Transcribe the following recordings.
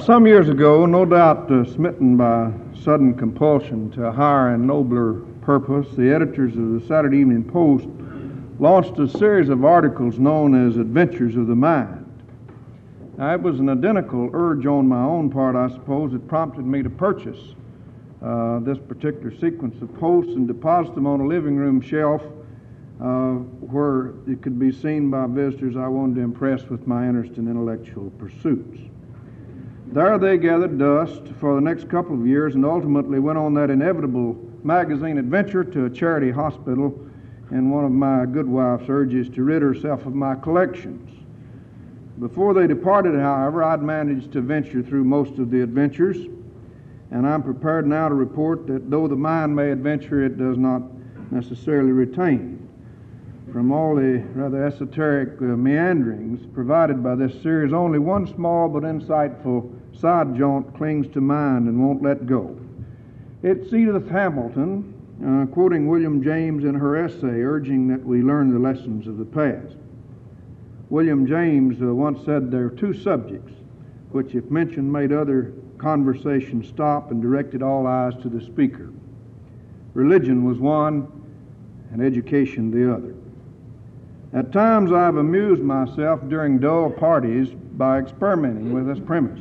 Some years ago, no doubt smitten by sudden compulsion to a higher and nobler purpose, the editors of the Saturday Evening Post launched a series of articles known as Adventures of the Mind. Now, it was an identical urge on my own part, I suppose, that prompted me to purchase this particular sequence of posts and deposit them on a living room shelf where it could be seen by visitors I wanted to impress with my interest in intellectual pursuits. There they gathered dust for the next couple of years and ultimately went on that inevitable magazine adventure to a charity hospital in one of my good wife's urges to rid herself of my collections. Before they departed, however, I'd managed to venture through most of the adventures, and I'm prepared now to report that though the mind may adventure, it does not necessarily retain. From all the rather esoteric meanderings provided by this series, only one small but insightful side jaunt clings to mind and won't let go. It's Edith Hamilton, quoting William James in her essay, urging that we learn the lessons of the past. William James once said there are two subjects which, if mentioned, made other conversation stop and directed all eyes to the speaker. Religion was one, and education the other. At times I've amused myself during dull parties by experimenting with this premise.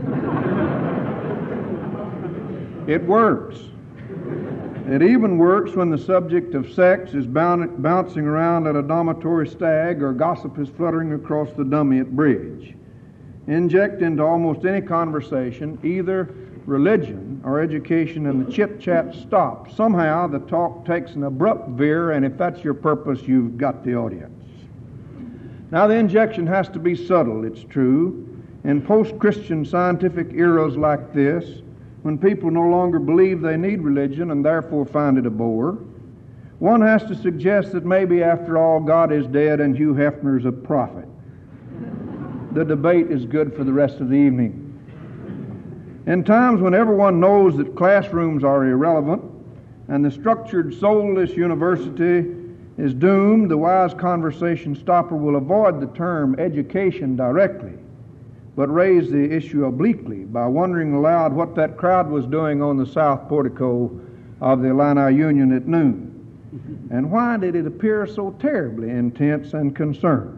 It works. It even works when the subject of sex is bouncing around at a dormitory stag or gossip is fluttering across the dummy at bridge. Inject into almost any conversation either religion or education and the chit-chat stops. Somehow the talk takes an abrupt veer, and if that's your purpose, you've got the audience. Now, the injection has to be subtle, it's true. In post-Christian scientific eras like this, when people no longer believe they need religion and therefore find it a bore, one has to suggest that maybe, after all, God is dead and Hugh Hefner's a prophet. The debate is good for the rest of the evening. In times when everyone knows that classrooms are irrelevant and the structured, soulless university is doomed, the wise conversation stopper will avoid the term education directly, but raise the issue obliquely by wondering aloud what that crowd was doing on the south portico of the Illini Union at noon, and why did it appear so terribly intense and concerned.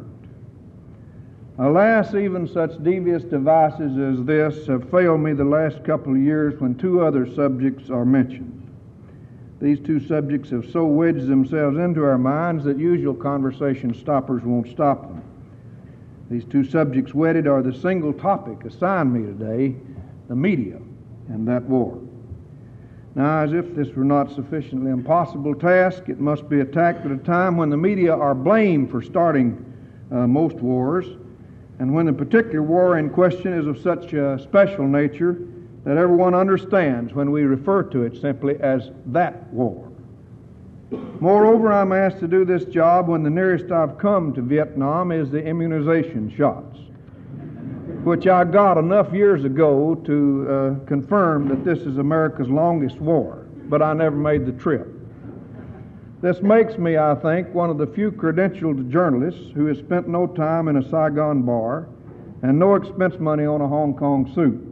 Alas, even such devious devices as this have failed me the last couple of years when two other subjects are mentioned. These two subjects have so wedged themselves into our minds that usual conversation stoppers won't stop them. These two subjects wedded are the single topic assigned me today, the media and that war. Now, as if this were not sufficiently impossible task, it must be attacked at a time when the media are blamed for starting most wars, and when the particular war in question is of such a special nature that everyone understands when we refer to it simply as that war. Moreover, I'm asked to do this job when the nearest I've come to Vietnam is the immunization shots, which I got enough years ago to confirm that this is America's longest war, but I never made the trip. This makes me, I think, one of the few credentialed journalists who has spent no time in a Saigon bar and no expense money on a Hong Kong suit.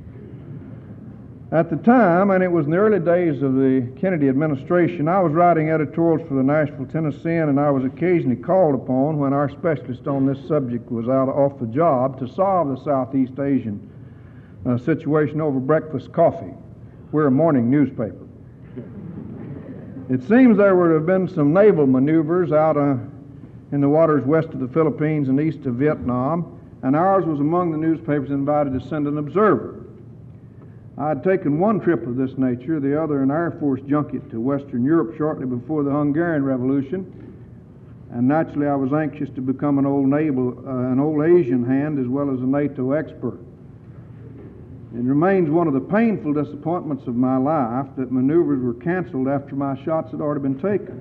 At the time, and it was in the early days of the Kennedy administration, I was writing editorials for the Nashville Tennessean, and I was occasionally called upon, when our specialist on this subject was out off the job, to solve the Southeast Asian situation over breakfast coffee. We're a morning newspaper. It seems there would have been some naval maneuvers out in the waters west of the Philippines and east of Vietnam, and ours was among the newspapers invited to send an observer. I had taken one trip of this nature, the other an Air Force junket to Western Europe shortly before the Hungarian Revolution, and naturally I was anxious to become an old Asian hand as well as a NATO expert. It remains one of the painful disappointments of my life that maneuvers were canceled after my shots had already been taken.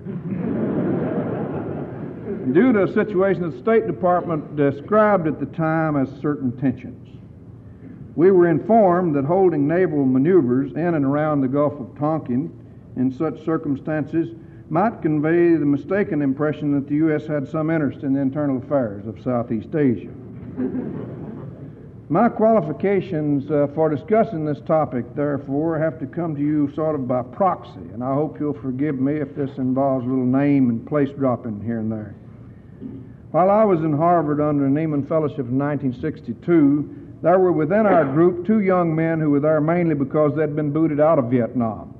Due to a situation that the State Department described at the time as certain tensions. We were informed that holding naval maneuvers in and around the Gulf of Tonkin in such circumstances might convey the mistaken impression that the U.S. had some interest in the internal affairs of Southeast Asia. My qualifications for discussing this topic, therefore, have to come to you sort of by proxy, and I hope you'll forgive me if this involves a little name and place dropping here and there. While I was in Harvard under the Nieman Fellowship in 1962, there were within our group two young men who were there mainly because they'd been booted out of Vietnam.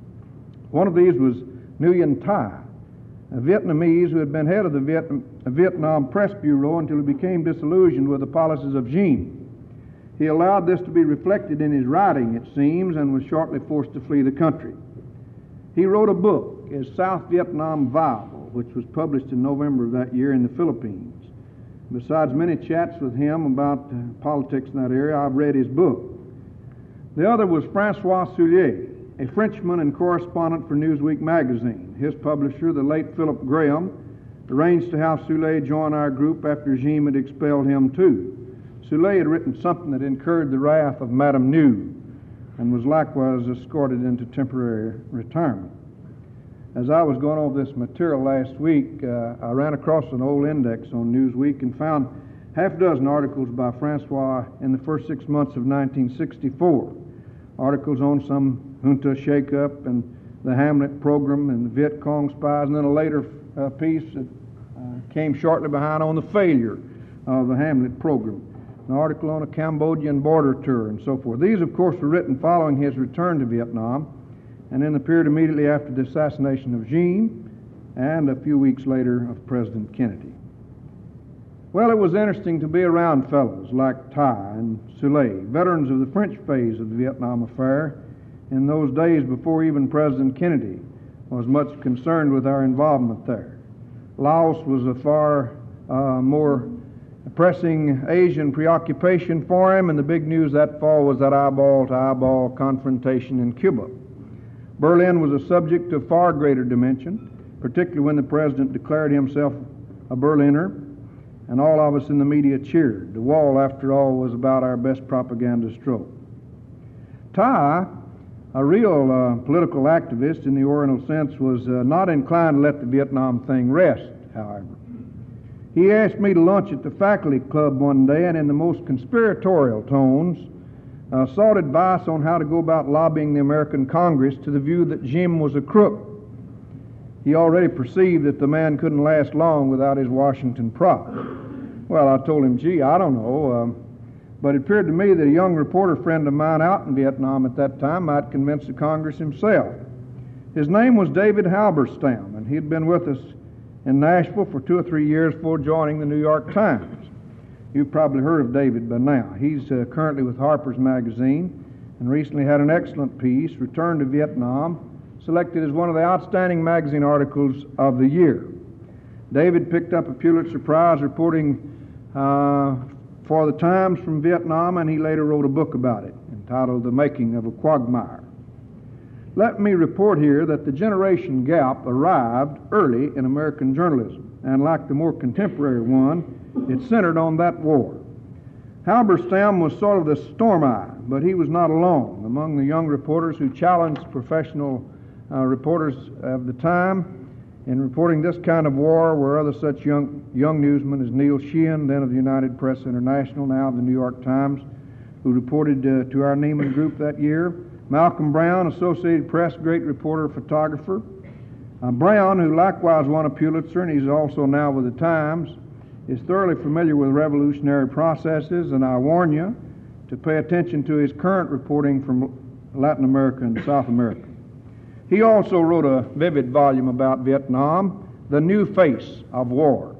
One of these was Nguyen Thai, a Vietnamese who had been head of the Vietnam Press Bureau until he became disillusioned with the policies of Diem. He allowed this to be reflected in his writing, it seems, and was shortly forced to flee the country. He wrote a book, Is South Vietnam Viable?, which was published in November of that year in the Philippines. Besides many chats with him about politics in that area, I've read his book. The other was Francois Soulier, a Frenchman and correspondent for Newsweek magazine. His publisher, the late Philip Graham, arranged to have Soulier join our group after Diem had expelled him too. Soulier had written something that incurred the wrath of Madame New and was likewise escorted into temporary retirement. As I was going over this material last week, I ran across an old index on Newsweek and found half a dozen articles by Francois in the first 6 months of 1964. Articles on some junta shake-up and the Hamlet program and the Viet Cong spies, and then a later piece that came shortly behind on the failure of the Hamlet program. An article on a Cambodian border tour and so forth. These, of course, were written following his return to Vietnam and in the period immediately after the assassination of Diem and a few weeks later of President Kennedy. Well, it was interesting to be around fellows like Thai and Soulier, veterans of the French phase of the Vietnam affair, in those days before even President Kennedy was much concerned with our involvement there. Laos was a far more pressing Asian preoccupation for him, and the big news that fall was that eyeball-to-eyeball confrontation in Cuba. Berlin was a subject of far greater dimension, particularly when the president declared himself a Berliner, and all of us in the media cheered. The wall, after all, was about our best propaganda stroke. Thai, a real political activist in the Oriental sense, was not inclined to let the Vietnam thing rest, however. He asked me to lunch at the faculty club one day, and in the most conspiratorial tones, sought advice on how to go about lobbying the American Congress to the view that Diem was a crook. He already perceived that the man couldn't last long without his Washington prop. Well, I told him, gee, I don't know, but it appeared to me that a young reporter friend of mine out in Vietnam at that time might convince the Congress himself. His name was David Halberstam, and he'd been with us in Nashville for 2 or 3 years before joining the New York Times. You've probably heard of David by now. He's currently with Harper's Magazine and recently had an excellent piece, Return to Vietnam, selected as one of the outstanding magazine articles of the year. David picked up a Pulitzer Prize reporting for the Times from Vietnam, and he later wrote a book about it entitled The Making of a Quagmire. Let me report here that the generation gap arrived early in American journalism, and like the more contemporary one, it centered on that war. Halberstam was sort of the storm eye, but he was not alone. Among the young reporters who challenged professional reporters of the time in reporting this kind of war were other such young newsmen as Neil Sheehan, then of the United Press International, now of the New York Times, who reported to our Nieman group that year. Malcolm Brown, Associated Press, great reporter, photographer. Brown, who likewise won a Pulitzer, and he's also now with the Times, is thoroughly familiar with revolutionary processes, and I warn you to pay attention to his current reporting from Latin America and South America. He also wrote a vivid volume about Vietnam, The New Face of War.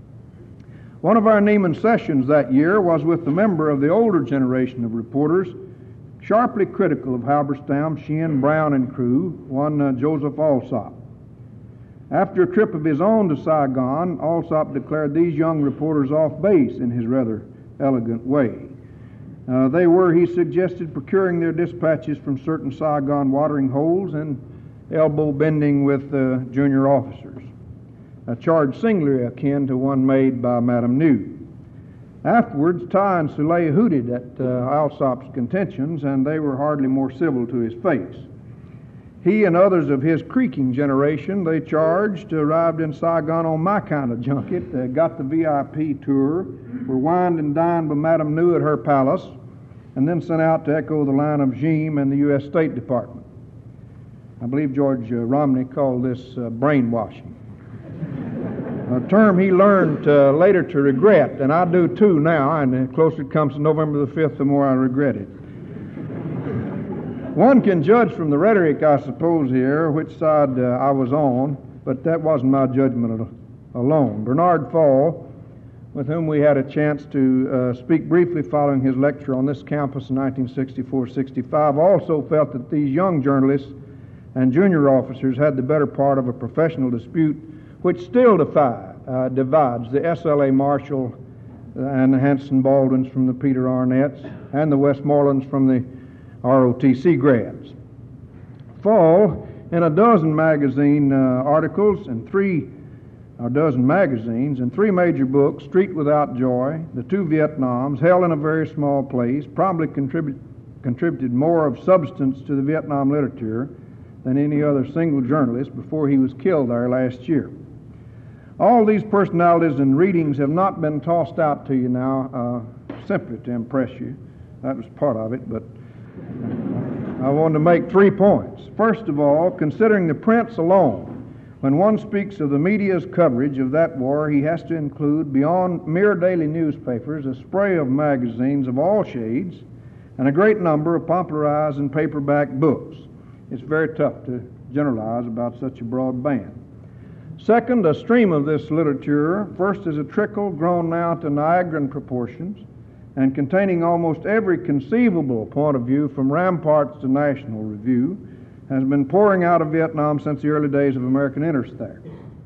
One of our Nieman sessions that year was with the member of the older generation of reporters, sharply critical of Halberstam, Sheehan, Brown, and crew, one Joseph Alsop. After a trip of his own to Saigon, Alsop declared these young reporters off base in his rather elegant way. They were, he suggested, procuring their dispatches from certain Saigon watering holes and elbow bending with junior officers, a charge singularly akin to one made by Madame New. Afterwards, Thai and Soulier hooted at Alsop's contentions, and they were hardly more civil to his face. He and others of his creaking generation, they charged, arrived in Saigon on my kind of junket, got the VIP tour, were wined and dined by Madame New at her palace, and then sent out to echo the line of Jim and the U.S. State Department. I believe George Romney called this brainwashing, a term he learned later to regret, and I do too now, and the closer it comes to November the 5th, the more I regret it. One can judge from the rhetoric, I suppose, here, which side I was on, but that wasn't my judgment alone. Bernard Fall, with whom we had a chance to speak briefly following his lecture on this campus in 1964-65, also felt that these young journalists and junior officers had the better part of a professional dispute which still divides the S.L.A. Marshall and the Hanson Baldwins from the Peter Arnetts and the Westmorelands from the ROTC grads. Fall, in a dozen magazine articles and three magazines and three major books, Street Without Joy, The Two Vietnams, Hell in a Very Small Place, probably contributed more of substance to the Vietnam literature than any other single journalist before he was killed there last year. All these personalities and readings have not been tossed out to you now simply to impress you. That was part of it, but I wanted to make 3 points. First of all, considering the prints alone, when one speaks of the media's coverage of that war, he has to include, beyond mere daily newspapers, a spray of magazines of all shades and a great number of popularized and paperback books. It's very tough to generalize about such a broad band. Second, a stream of this literature, first as a trickle grown now to Niagaran proportions and containing almost every conceivable point of view from Ramparts to National Review, has been pouring out of Vietnam since the early days of American interest there.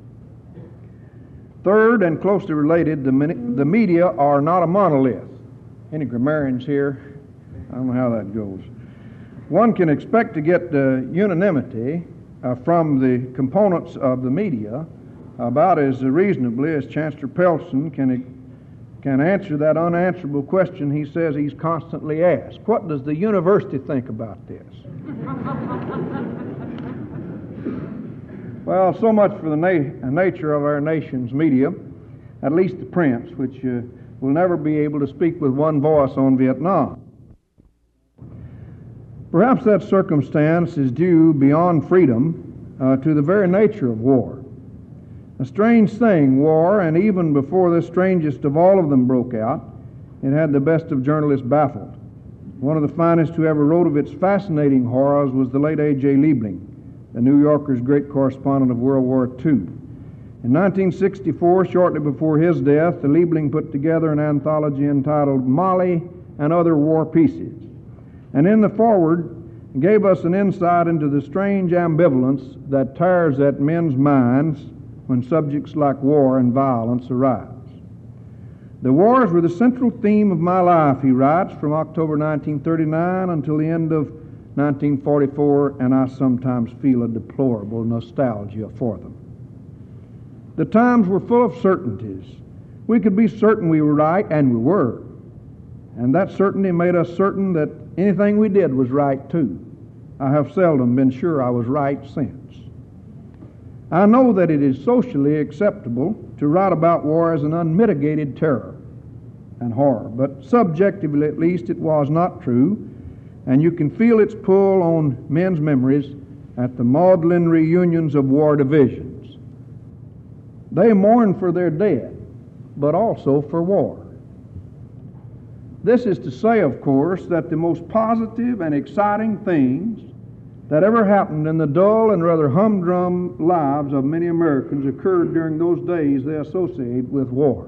Third, and closely related, the media are not a monolith. Any grammarians here? I don't know how that goes. One can expect to get unanimity from the components of the media about as reasonably as Chancellor Pelson can answer that unanswerable question he says he's constantly asked. What does the university think about this? Well, so much for the nature of our nation's media, at least the prints, which will never be able to speak with one voice on Vietnam. Perhaps that circumstance is due beyond freedom to the very nature of war. A strange thing, war, and even before the strangest of all of them broke out, it had the best of journalists baffled. One of the finest who ever wrote of its fascinating horrors was the late A.J. Liebling, the New Yorker's great correspondent of World War II. In 1964, shortly before his death, Liebling put together an anthology entitled Mali and Other War Pieces, and in the foreword gave us an insight into the strange ambivalence that tears at men's minds when subjects like war and violence arise. The wars were the central theme of my life, he writes, from October 1939 until the end of 1944, and I sometimes feel a deplorable nostalgia for them. The times were full of certainties. We could be certain we were right, and we were. And that certainty made us certain that anything we did was right, too. I have seldom been sure I was right since. I know that it is socially acceptable to write about war as an unmitigated terror and horror, but subjectively at least it was not true, and you can feel its pull on men's memories at the maudlin reunions of war divisions. They mourn for their dead, but also for war. This is to say, of course, that the most positive and exciting things that ever happened in the dull and rather humdrum lives of many Americans occurred during those days they associate with war.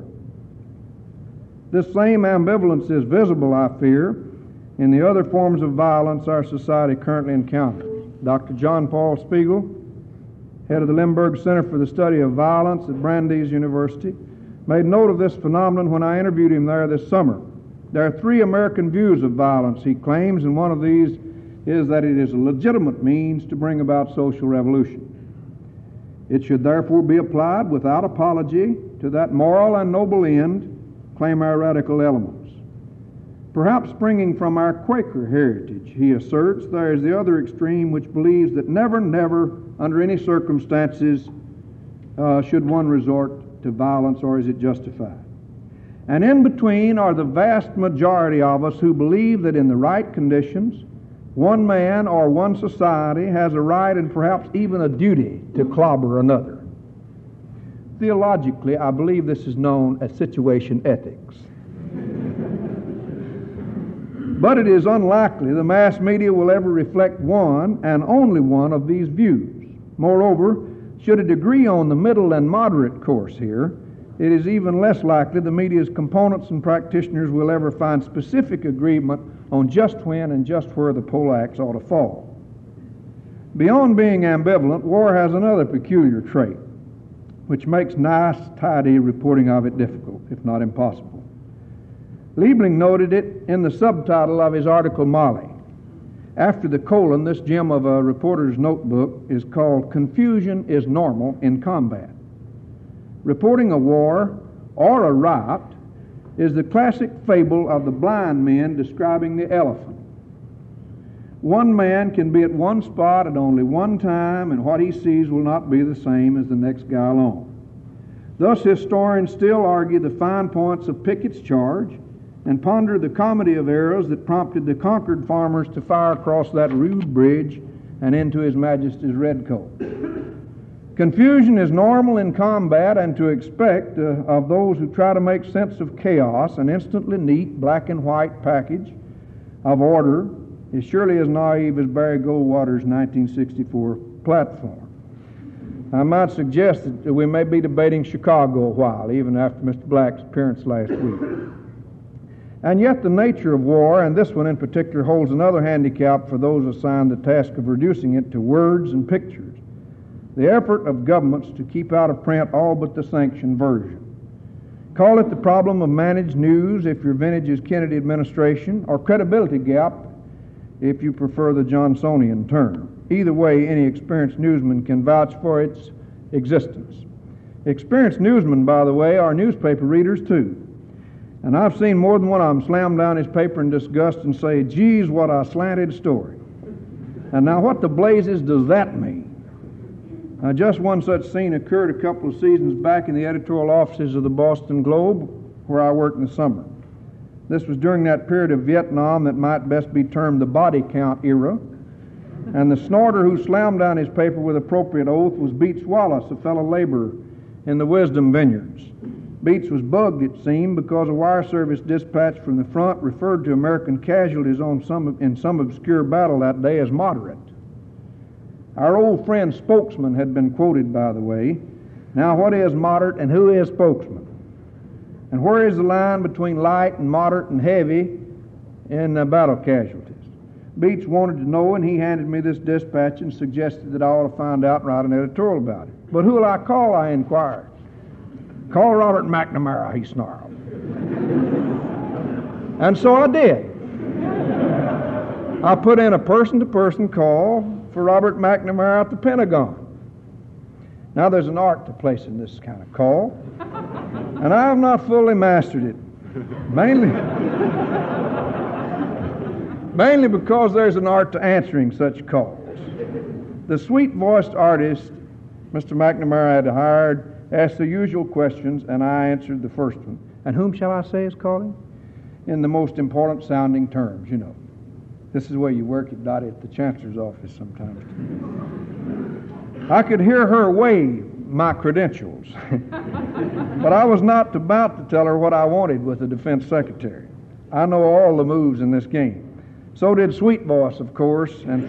This same ambivalence is visible, I fear, in the other forms of violence our society currently encounters. Dr. John Paul Spiegel, head of the Limburg Center for the Study of Violence at Brandeis University, made note of this phenomenon when I interviewed him there this summer. There are 3 American views of violence, he claims, and one of these is that it is a legitimate means to bring about social revolution. It should therefore be applied without apology to that moral and noble end, claim our radical elements. perhaps springing from our Quaker heritage. He asserts there is the other extreme which believes that never, under any circumstances, should one resort to violence, or is it justified. And in between are the vast majority of us who believe that in the right conditions, one man or one society has a right and perhaps even a duty to clobber another. Theologically, I believe this is known as situation ethics. But it is unlikely the mass media will ever reflect one and only one of these views. Moreover, should it agree on the middle and moderate course here, it is even less likely the media's components and practitioners will ever find specific agreement on just when and just where the poleaxe ought to fall. Beyond being ambivalent, war has another peculiar trait, which makes nice, tidy reporting of it difficult, if not impossible. Liebling noted it in the subtitle of his article, Mali. After the colon, this gem of a reporter's notebook is called "Confusion is Normal in Combat." Reporting a war or a riot is the classic fable of the blind men describing the elephant. One man can be at one spot at only one time, and what he sees will not be the same as the next guy along. Thus, historians still argue the fine points of Pickett's charge and ponder the comedy of errors that prompted the conquered farmers to fire across that rude bridge and into His Majesty's redcoat. Confusion is normal in combat, and to expect of those who try to make sense of chaos an instantly neat black and white package of order is surely as naive as Barry Goldwater's 1964 platform. I might suggest that we may be debating Chicago a while, even after Mr. Black's appearance last week. And yet the nature of war, and this one in particular, holds another handicap for those assigned the task of reducing it to words and pictures: the effort of governments to keep out of print all but the sanctioned version. Call it the problem of managed news if your vintage is Kennedy administration, or credibility gap if you prefer the Johnsonian term. Either way, any experienced newsman can vouch for its existence. Experienced newsmen, by the way, are newspaper readers too. And I've seen more than one of them slam down his paper in disgust and say, "Geez, what a slanted story." And now what the blazes does that mean? Just one such scene occurred a couple of seasons back in the editorial offices of the Boston Globe, where I worked in the summer. This was during that period of Vietnam that might best be termed the body count era. And the snorter who slammed down his paper with appropriate oath was Beats Wallace, a fellow laborer in the Wisdom Vineyards. Beats was bugged, it seemed, because a wire service dispatch from the front referred to American casualties in some obscure battle that day as moderate. Our old friend Spokesman had been quoted, by the way. Now, what is moderate and who is Spokesman? And where is the line between light and moderate and heavy in battle casualties? Beats wanted to know, and he handed me this dispatch and suggested that I ought to find out and write an editorial about it. "But who will I call?" I inquired. "Call Robert McNamara," he snarled. And so I did. I put in a person-to-person call for Robert McNamara at the Pentagon. Now, there's an art to placing this kind of call, and I have not fully mastered it, mainly because there's an art to answering such calls. The sweet-voiced artist Mr. McNamara had hired asked the usual questions, and I answered the first one. "And whom shall I say is calling?" In the most important sounding terms, you know. This is where you work at Dottie at the Chancellor's office sometimes. I could hear her weigh my credentials, but I was not about to tell her what I wanted with the Defense Secretary. I know all the moves in this game. So did Sweet Voice, of course, and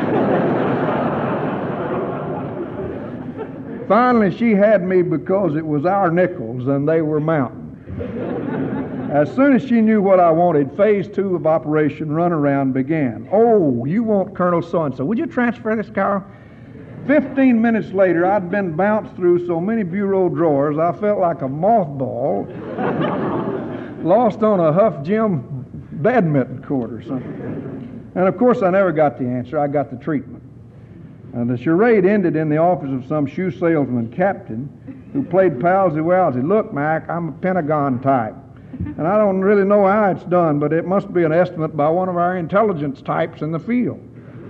finally she had me because it was our nickels and they were mountain. As soon as she knew what I wanted, Phase 2 of Operation Runaround began. "Oh, you want Colonel so-and-so. Would you transfer this, Carl?" 15 minutes later, I'd been bounced through so many bureau drawers, I felt like a mothball lost on a Huff Jim badminton court or something. And of course, I never got the answer. I got the treatment. And the charade ended in the office of some shoe salesman captain who played palsy-walsy. "Look, Mac, I'm a Pentagon type. And I don't really know how it's done, but it must be an estimate by one of our intelligence types in the field.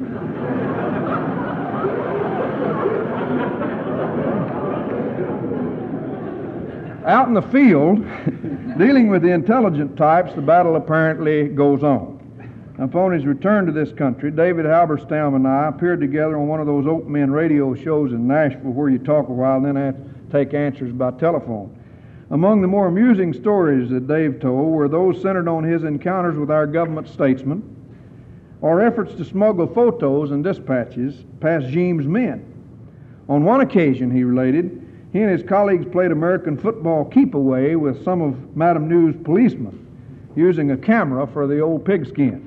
Out in the field, dealing with the intelligent types, the battle apparently goes on. Upon his return to this country, David Halberstam and I appeared together on one of those open men radio shows in Nashville where you talk a while and then take answers by telephone. Among the more amusing stories that Dave told were those centered on his encounters with our government statesmen or efforts to smuggle photos and dispatches past Jeem's men. On one occasion, he related, he and his colleagues played American football keep-away with some of Madame New's policemen using a camera for the old pigskin.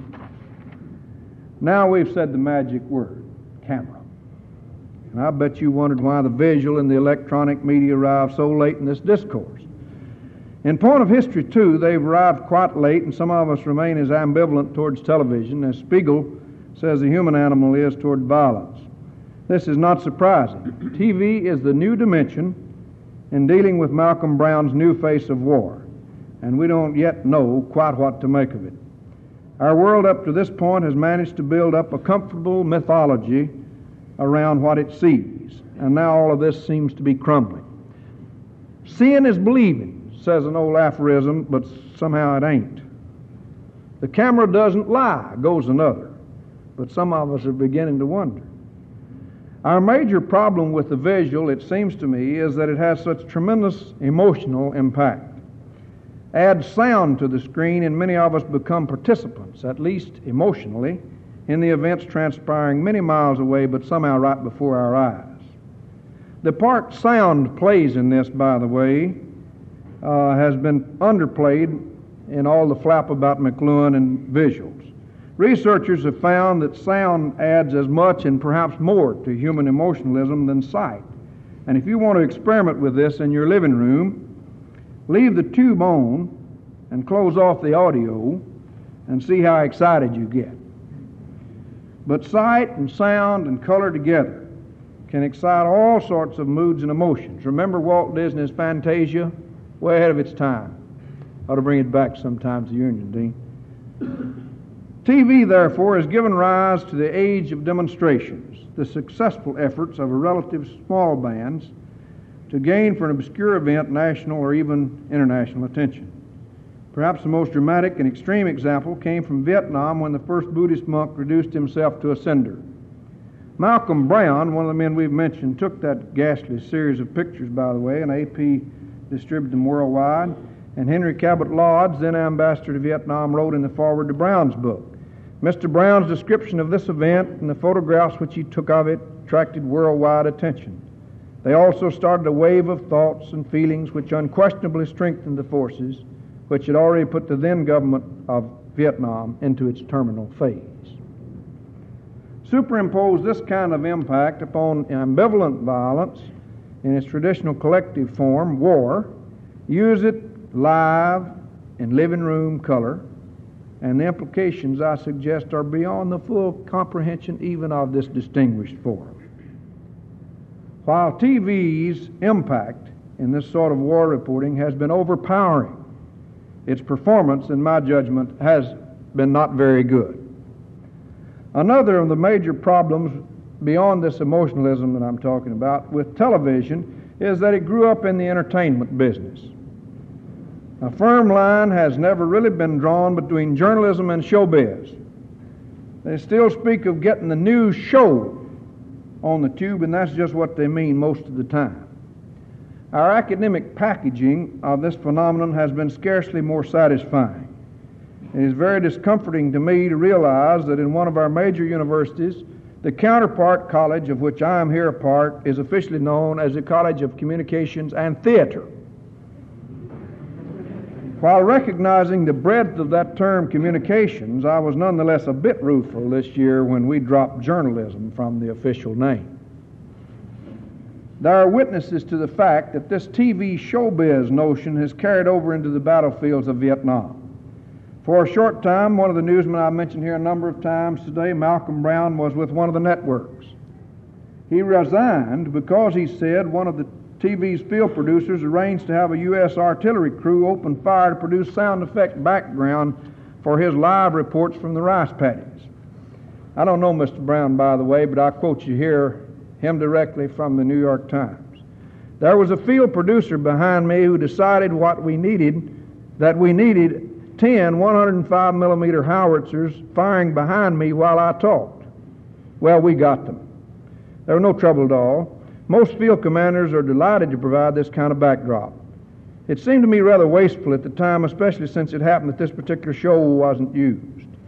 Now we've said the magic word, camera. And I bet you wondered why the visual and the electronic media arrived so late in this discourse. In point of history, too, they've arrived quite late, and some of us remain as ambivalent towards television as Spiegel says the human animal is toward violence. This is not surprising. TV is the new dimension in dealing with Malcolm Brown's new face of war, and we don't yet know quite what to make of it. Our world up to this point has managed to build up a comfortable mythology around what it sees, and now all of this seems to be crumbling. Seeing is believing, says an old aphorism, but somehow it ain't. The camera doesn't lie, goes another, but some of us are beginning to wonder. Our major problem with the visual, it seems to me, is that it has such tremendous emotional impact. Add sound to the screen and many of us become participants, at least emotionally, in the events transpiring many miles away but somehow right before our eyes. The part sound plays in this, by the way, has been underplayed in all the flap about McLuhan and visuals. Researchers have found that sound adds as much and perhaps more to human emotionalism than sight. And if you want to experiment with this in your living room, leave the tube on and close off the audio and see how excited you get. But sight and sound and color together can excite all sorts of moods and emotions. Remember Walt Disney's Fantasia? Way ahead of its time. Ought to bring it back sometime to the Union, Dean. TV, therefore, has given rise to the age of demonstrations, the successful efforts of a relative small bands to gain for an obscure event national or even international attention. Perhaps the most dramatic and extreme example came from Vietnam when the first Buddhist monk reduced himself to a cinder. Malcolm Brown, one of the men we've mentioned, took that ghastly series of pictures, by the way, and AP distributed them worldwide, and Henry Cabot Lodge, then ambassador to Vietnam, wrote in the foreword to Brown's book. Mr. Brown's description of this event and the photographs which he took of it attracted worldwide attention. They also started a wave of thoughts and feelings which unquestionably strengthened the forces which had already put the then government of Vietnam into its terminal phase. Superimpose this kind of impact upon ambivalent violence in its traditional collective form, war, use it live in living room color, and the implications, I suggest, are beyond the full comprehension even of this distinguished forum. While TV's impact in this sort of war reporting has been overpowering, its performance, in my judgment, has been not very good. Another of the major problems beyond this emotionalism that I'm talking about with television is that it grew up in the entertainment business. A firm line has never really been drawn between journalism and showbiz. They still speak of getting the news show on the tube, and that's just what they mean most of the time. Our academic packaging of this phenomenon has been scarcely more satisfying. It is very discomforting to me to realize that in one of our major universities, the counterpart college of which I am here a part is officially known as the College of Communications and Theater. While recognizing the breadth of that term communications, I was nonetheless a bit rueful this year when we dropped journalism from the official name. There are witnesses to the fact that this TV showbiz notion has carried over into the battlefields of Vietnam. For a short time, one of the newsmen I mentioned here a number of times today, Malcolm Brown, was with one of the networks. He resigned because, he said, one of the TV's field producers arranged to have a U.S. artillery crew open fire to produce sound effect background for his live reports from the rice paddies. I don't know Mr. Brown, by the way, but I quote you here, him directly from the New York Times. There was a field producer behind me who decided that we needed 10 105 millimeter howitzers firing behind me while I talked. Well, we got them. There was no trouble at all. Most field commanders are delighted to provide this kind of backdrop. It seemed to me rather wasteful at the time, especially since it happened that this particular show wasn't used.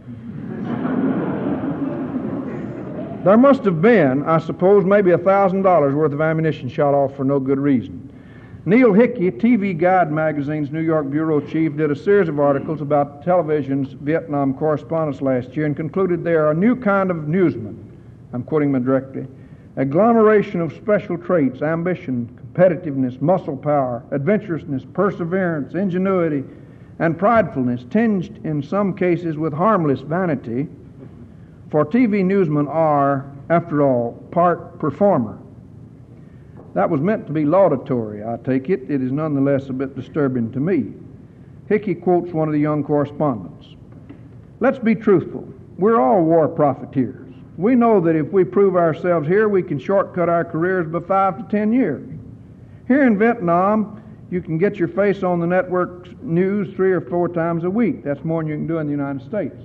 There must have been, I suppose, maybe $1,000 worth of ammunition shot off for no good reason. Neil Hickey, TV Guide magazine's New York bureau chief, did a series of articles about television's Vietnam correspondence last year and concluded they are a new kind of newsman. I'm quoting him directly. Agglomeration of special traits, ambition, competitiveness, muscle power, adventurousness, perseverance, ingenuity, and pridefulness, tinged in some cases with harmless vanity. For TV newsmen are, after all, part performer. That was meant to be laudatory, I take it. It is nonetheless a bit disturbing to me. Hickey quotes one of the young correspondents. Let's be truthful. We're all war profiteers. We know that if we prove ourselves here, we can shortcut our careers by 5 to 10 years. Here in Vietnam, you can get your face on the network's news 3 or 4 times a week. That's more than you can do in the United States.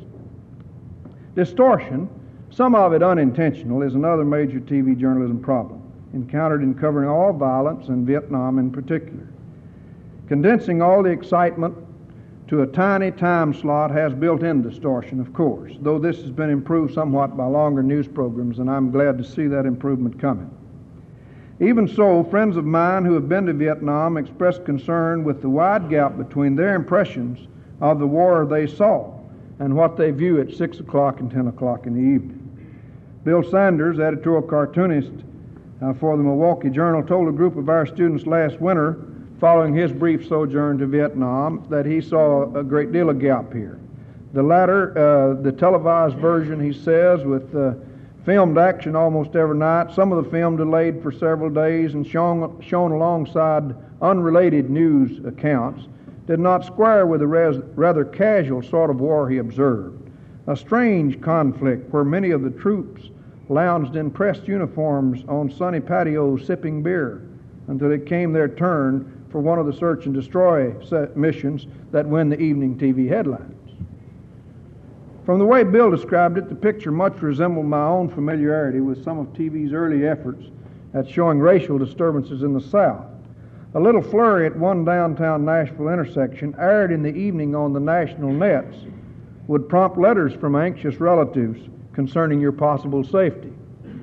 Distortion, some of it unintentional, is another major TV journalism problem, encountered in covering all violence and Vietnam in particular. Condensing all the excitement to a tiny time slot has built-in distortion, of course, though this has been improved somewhat by longer news programs, and I'm glad to see that improvement coming. Even so, friends of mine who have been to Vietnam express concern with the wide gap between their impressions of the war they saw and what they view at 6 o'clock and 10 o'clock in the evening. Bill Sanders, editorial cartoonist for the Milwaukee Journal, told a group of our students last winter, following his brief sojourn to Vietnam, that he saw a great deal of gap here. The latter, the televised version, he says, with filmed action almost every night, some of the film delayed for several days and shown alongside unrelated news accounts, did not square with the rather casual sort of war he observed. A strange conflict where many of the troops lounged in pressed uniforms on sunny patios sipping beer until it came their turn for one of the search and destroy missions that win the evening TV headlines. From the way Bill described it, the picture much resembled my own familiarity with some of TV's early efforts at showing racial disturbances in the South. A little flurry at one downtown Nashville intersection, aired in the evening on the national nets, would prompt letters from anxious relatives concerning your possible safety.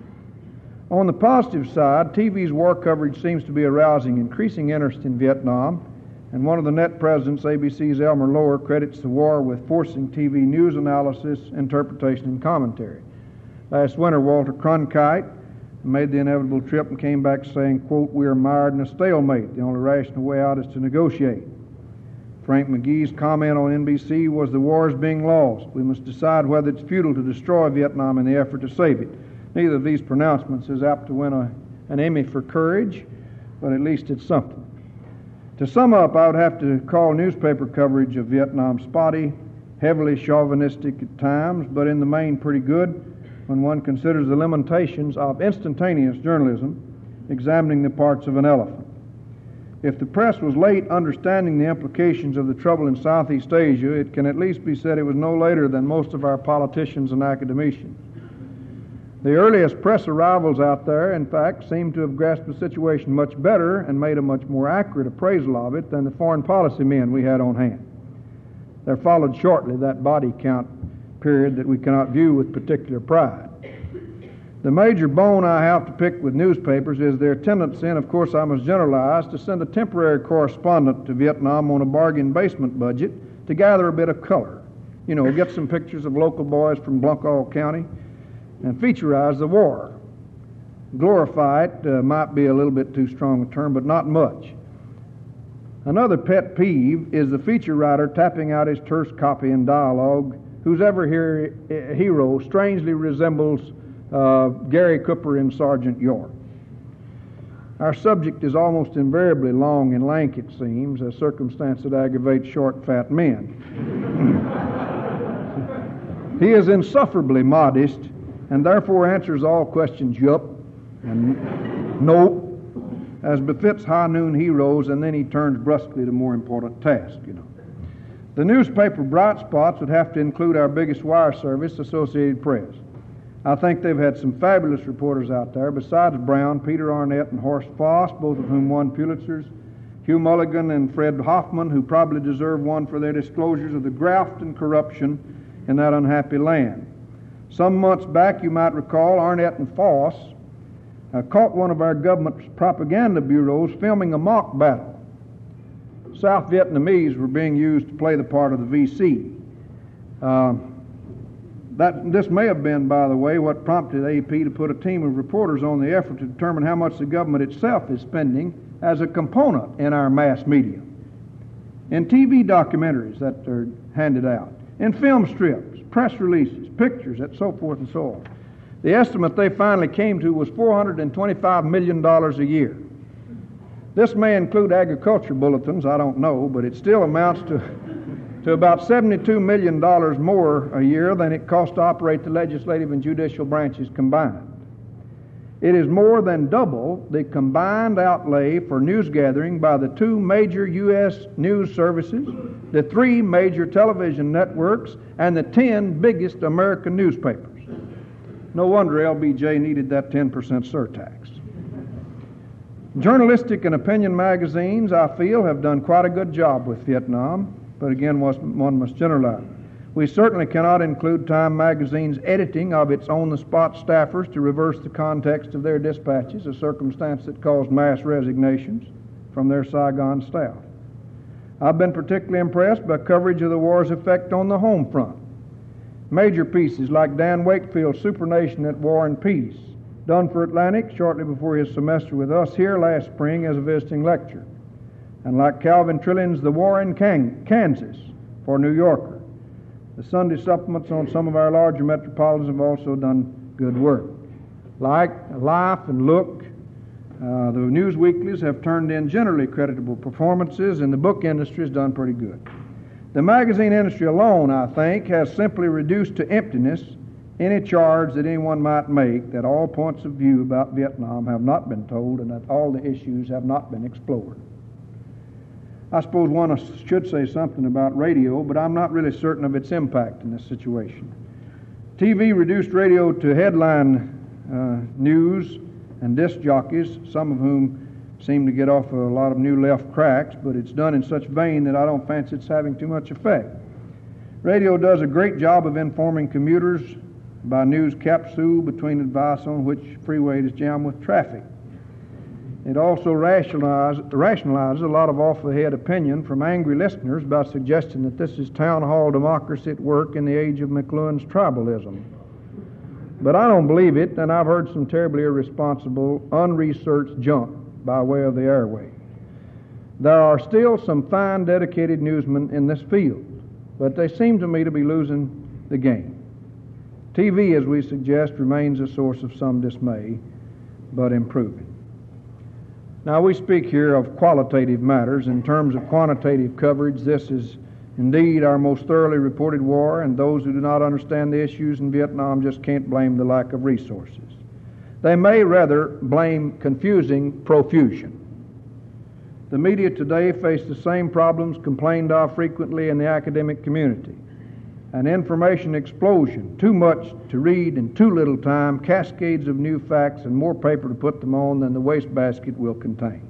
On the positive side, TV's war coverage seems to be arousing increasing interest in Vietnam, and one of the net presidents, ABC's Elmer Lower, credits the war with forcing TV news analysis, interpretation, and commentary. Last winter, Walter Cronkite made the inevitable trip and came back saying, quote, "We are mired in a stalemate. The only rational way out is to negotiate." Frank McGee's comment on NBC was, "The war is being lost. We must decide whether it's futile to destroy Vietnam in the effort to save it." Neither of these pronouncements is apt to win an Emmy for courage, but at least it's something. To sum up, I would have to call newspaper coverage of Vietnam spotty, heavily chauvinistic at times, but in the main pretty good when one considers the limitations of instantaneous journalism, examining the parts of an elephant. If the press was late understanding the implications of the trouble in Southeast Asia, it can at least be said it was no later than most of our politicians and academicians. The earliest press arrivals out there, in fact, seem to have grasped the situation much better and made a much more accurate appraisal of it than the foreign policy men we had on hand. There followed shortly that body count period that we cannot view with particular pride. The major bone I have to pick with newspapers is their tendency, and of course I must generalize, to send a temporary correspondent to Vietnam on a bargain basement budget to gather a bit of color. You know, get some pictures of local boys from Blunkall County and featureize the war. Glorify it might be a little bit too strong a term, but not much. Another pet peeve is the feature writer tapping out his terse copy in dialogue whose hero strangely resembles Gary Cooper in Sergeant York. Our subject is almost invariably long and lank, it seems, a circumstance that aggravates short, fat men. He is insufferably modest and therefore answers all questions yup and nope, as befits high noon heroes, and then he turns brusquely to more important tasks, The newspaper bright spots would have to include our biggest wire service, Associated Press. I think they've had some fabulous reporters out there, besides Brown, Peter Arnett, and Horst Foss, both of whom won Pulitzers, Hugh Mulligan and Fred Hoffman, who probably deserve one for their disclosures of the graft and corruption in that unhappy land. Some months back, you might recall, Arnett and Foss caught one of our government's propaganda bureaus filming a mock battle. South Vietnamese were being used to play the part of the VC. This may have been, by the way, what prompted AP to put a team of reporters on the effort to determine how much the government itself is spending as a component in our mass media, in TV documentaries that are handed out, in film strips, press releases, pictures, and so forth and so on. The estimate they finally came to was $425 million a year. This may include agriculture bulletins, I don't know, but it still amounts to about $72 million more a year than it costs to operate the legislative and judicial branches combined. It is more than double the combined outlay for news gathering by the 2 major U.S. news services, the 3 major television networks, and the 10 biggest American newspapers. No wonder LBJ needed that 10% surtax. Journalistic and opinion magazines, I feel, have done quite a good job with Vietnam, but again, one must generalize. We certainly cannot include Time magazine's editing of its on-the-spot staffers to reverse the context of their dispatches, a circumstance that caused mass resignations from their Saigon staff. I've been particularly impressed by coverage of the war's effect on the home front. Major pieces like Dan Wakefield's Supernation at War and Peace, done for Atlantic shortly before his semester with us here last spring as a visiting lecturer, and like Calvin Trillion's The War in Kansas for New Yorker. The Sunday supplements on some of our larger metropolitans have also done good work. Like Life and Look, the news weeklies have turned in generally creditable performances, and the book industry has done pretty good. The magazine industry alone, I think, has simply reduced to emptiness any charge that anyone might make that all points of view about Vietnam have not been told and that all the issues have not been explored. I suppose one should say something about radio, but I'm not really certain of its impact in this situation. TV reduced radio to headline news and disc jockeys, some of whom seem to get off a lot of new left cracks, but it's done in such vein that I don't fancy it's having too much effect. Radio does a great job of informing commuters by news capsule between advice on which freeway is jammed with traffic. It also rationalizes a lot of off-the-head opinion from angry listeners by suggesting that this is town hall democracy at work in the age of McLuhan's tribalism. But I don't believe it, and I've heard some terribly irresponsible, unresearched junk by way of the airway. There are still some fine, dedicated newsmen in this field, but they seem to me to be losing the game. TV, as we suggest, remains a source of some dismay, but improving. Now, we speak here of qualitative matters. In terms of quantitative coverage, this is indeed our most thoroughly reported war, and those who do not understand the issues in Vietnam just can't blame the lack of resources. They may rather blame confusing profusion. The media today face the same problems complained of frequently in the academic community. An information explosion, too much to read in too little time, cascades of new facts, and more paper to put them on than the wastebasket will contain.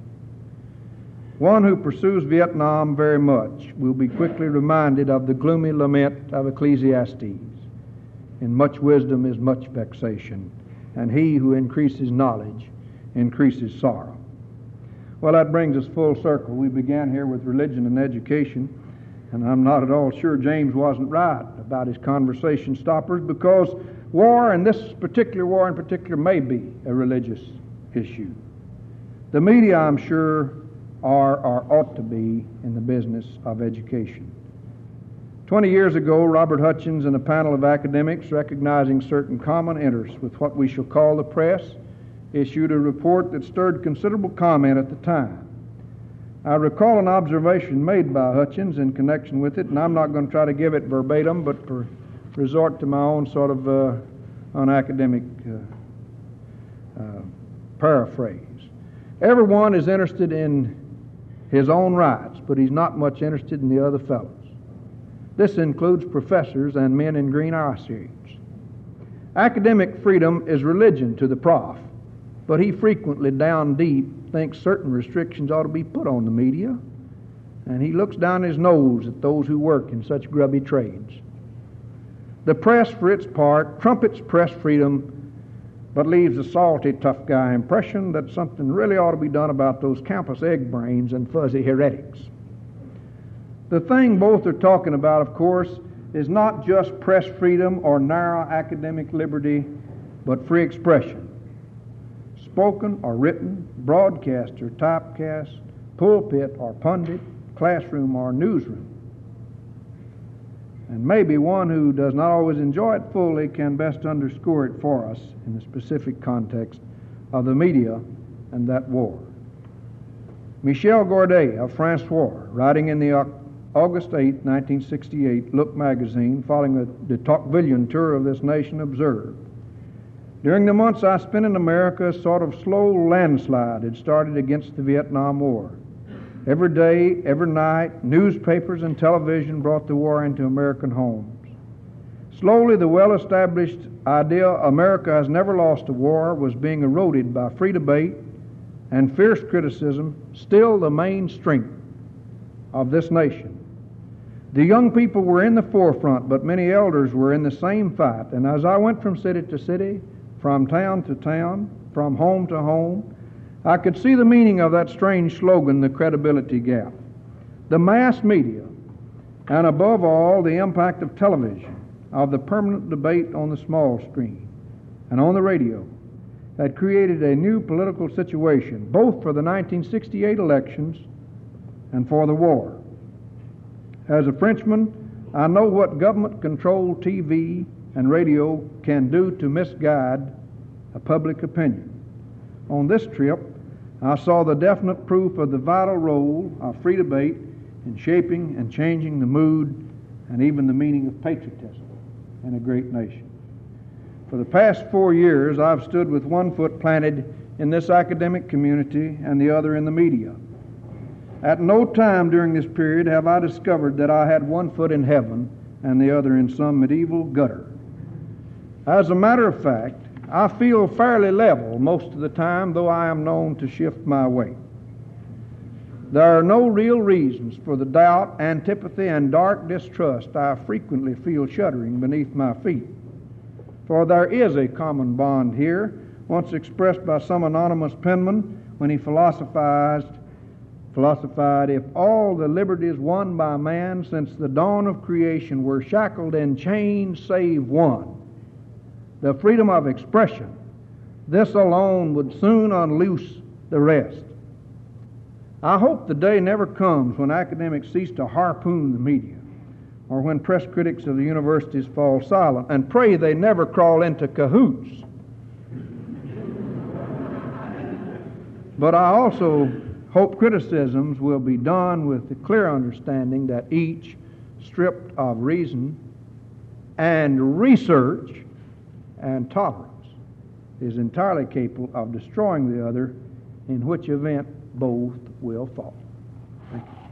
One who pursues Vietnam very much will be quickly reminded of the gloomy lament of Ecclesiastes. In much wisdom is much vexation, and he who increases knowledge increases sorrow. Well, that brings us full circle. We began here with religion and education, and I'm not at all sure James wasn't right about his conversation stoppers, because war, and this particular war in particular, may be a religious issue. The media, I'm sure, are or ought to be in the business of education. 20 years ago, Robert Hutchins and a panel of academics, recognizing certain common interests with what we shall call the press, issued a report that stirred considerable comment at the time. I recall an observation made by Hutchins in connection with it, and I'm not going to try to give it verbatim, but resort to my own sort of unacademic paraphrase. Everyone is interested in his own rights, but he's not much interested in the other fellows. This includes professors and men in green eye shades. Academic freedom is religion to the prof, but he frequently down deep thinks certain restrictions ought to be put on the media, and he looks down his nose at those who work in such grubby trades. The press, for its part, trumpets press freedom, but leaves a salty, tough guy impression that something really ought to be done about those campus egg brains and fuzzy heretics. The thing both are talking about, of course, is not just press freedom or narrow academic liberty, but free expression. Spoken or written, broadcast or typecast, pulpit or pundit, classroom or newsroom. And maybe one who does not always enjoy it fully can best underscore it for us in the specific context of the media and that war. Michel Gordet of Francois, writing in the August 8, 1968, Look magazine, following the Tocquevillian tour of this nation, observed, "During the months I spent in America, a sort of slow landslide had started against the Vietnam War. Every day, every night, newspapers and television brought the war into American homes. Slowly, the well-established idea America has never lost a war was being eroded by free debate and fierce criticism, still the main strength of this nation. The young people were in the forefront, but many elders were in the same fight, and as I went from city to city, from town to town, from home to home, I could see the meaning of that strange slogan, the credibility gap. The mass media, and above all, the impact of television, of the permanent debate on the small screen and on the radio, had created a new political situation, both for the 1968 elections and for the war. As a Frenchman, I know what government-controlled TV and radio can do to misguide a public opinion. On this trip, I saw the definite proof of the vital role of free debate in shaping and changing the mood and even the meaning of patriotism in a great nation. For the past 4 years, I've stood with one foot planted in this academic community and the other in the media. At no time during this period have I discovered that I had one foot in heaven and the other in some medieval gutter. As a matter of fact, I feel fairly level most of the time, though I am known to shift my weight. There are no real reasons for the doubt, antipathy, and dark distrust I frequently feel shuddering beneath my feet. For there is a common bond here, once expressed by some anonymous penman when he philosophized, if all the liberties won by man since the dawn of creation were shackled in chains save one, the freedom of expression, this alone would soon unloose the rest. I hope the day never comes when academics cease to harpoon the media, or when press critics of the universities fall silent, and pray they never crawl into cahoots. But I also hope criticisms will be done with the clear understanding that each, stripped of reason and research and tolerance, is entirely capable of destroying the other, in which event both will fall. Thank you.